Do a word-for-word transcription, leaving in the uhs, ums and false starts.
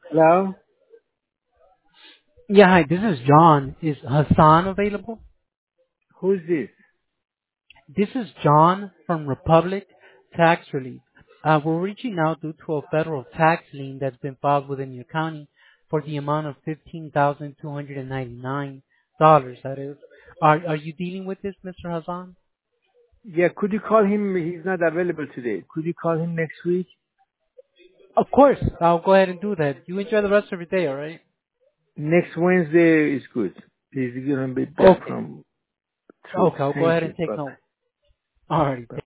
Hello? Yeah, hi, this is John. Is Hassan available? Who's this? This is John from Republic Tax Relief. Uh, we're reaching out due to a federal tax lien that's been filed within your county for the amount of fifteen thousand two hundred ninety-nine dollars. That is. Are are you dealing with this, Mister Hassan? Yeah, could you call him? He's not available today. Could you call him next week? Of course. I'll go ahead and do that. You enjoy the rest of your day, all right? Next Wednesday is good. He's gonna be back Okay. from trip. Okay, I'll go Thank ahead you. and take Bye note. All right. bye.